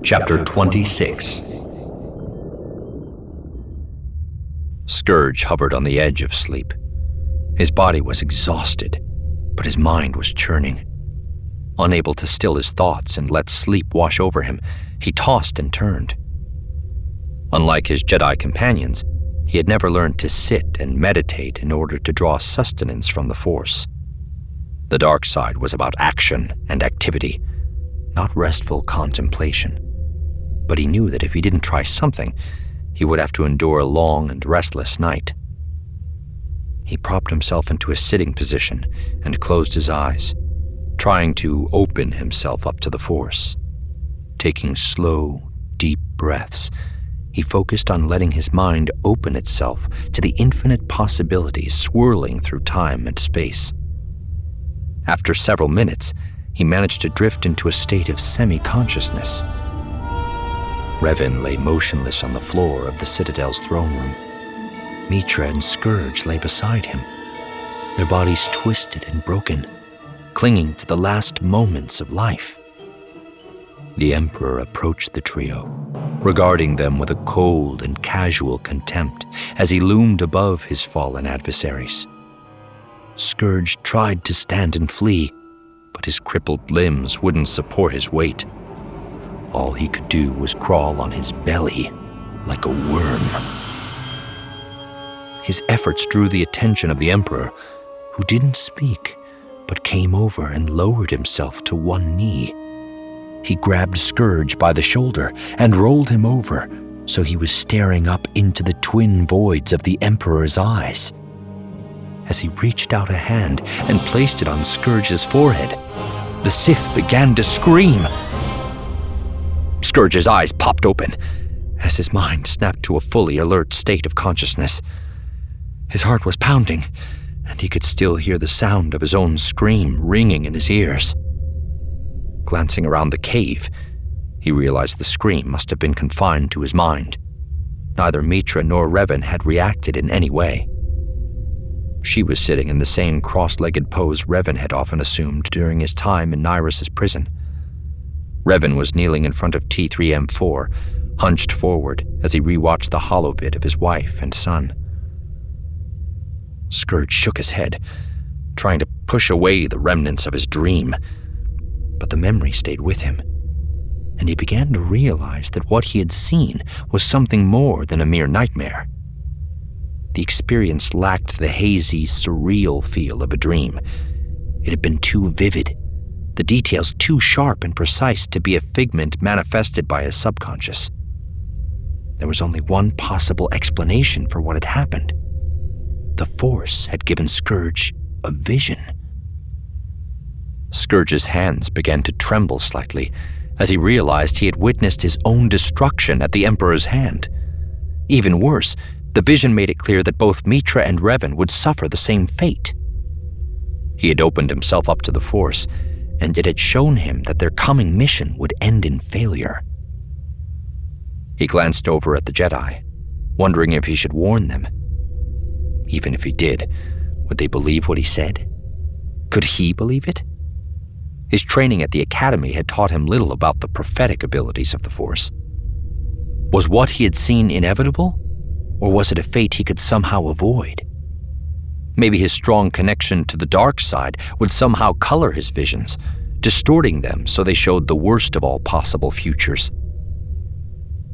Chapter 26. Scourge hovered on the edge of sleep. His body was exhausted, but his mind was churning. Unable to still his thoughts and let sleep wash over him, he tossed and turned. Unlike his Jedi companions, he had never learned to sit and meditate in order to draw sustenance from the Force. The dark side was about action and activity, not restful contemplation. But he knew that if he didn't try something, he would have to endure a long and restless night. He propped himself into a sitting position and closed his eyes, trying to open himself up to the Force. Taking slow, deep breaths, he focused on letting his mind open itself to the infinite possibilities swirling through time and space. After several minutes, he managed to drift into a state of semi-consciousness. Revan lay motionless on the floor of the Citadel's throne room. Meetra and Scourge lay beside him, their bodies twisted and broken, clinging to the last moments of life. The Emperor approached the trio, regarding them with a cold and casual contempt as he loomed above his fallen adversaries. Scourge tried to stand and flee, but his crippled limbs wouldn't support his weight. All he could do was crawl on his belly like a worm. His efforts drew the attention of the Emperor, who didn't speak, but came over and lowered himself to one knee. He grabbed Scourge by the shoulder and rolled him over, so he was staring up into the twin voids of the Emperor's eyes. As he reached out a hand and placed it on Scourge's forehead, the Sith began to scream. Scourge's eyes popped open as his mind snapped to a fully alert state of consciousness. His heart was pounding, and he could still hear the sound of his own scream ringing in his ears. Glancing around the cave, he realized the scream must have been confined to his mind. Neither Meetra nor Revan had reacted in any way. She was sitting in the same cross-legged pose Revan had often assumed during his time in Nyrus's prison. Revan was kneeling in front of T-3M4, hunched forward as he rewatched the holovid of his wife and son. Scourge shook his head, trying to push away the remnants of his dream, but the memory stayed with him, and he began to realize that what he had seen was something more than a mere nightmare. The experience lacked the hazy, surreal feel of a dream. It had been too vivid, the details too sharp and precise to be a figment manifested by his subconscious. There was only one possible explanation for what had happened. The Force had given Scourge a vision. Scourge's hands began to tremble slightly as he realized he had witnessed his own destruction at the Emperor's hand. Even worse, the vision made it clear that both Meetra and Revan would suffer the same fate. He had opened himself up to the Force, and it had shown him that their coming mission would end in failure. He glanced over at the Jedi, wondering if he should warn them. Even if he did, would they believe what he said? Could he believe it? His training at the Academy had taught him little about the prophetic abilities of the Force. Was what he had seen inevitable, or was it a fate he could somehow avoid? Maybe his strong connection to the dark side would somehow color his visions, distorting them so they showed the worst of all possible futures.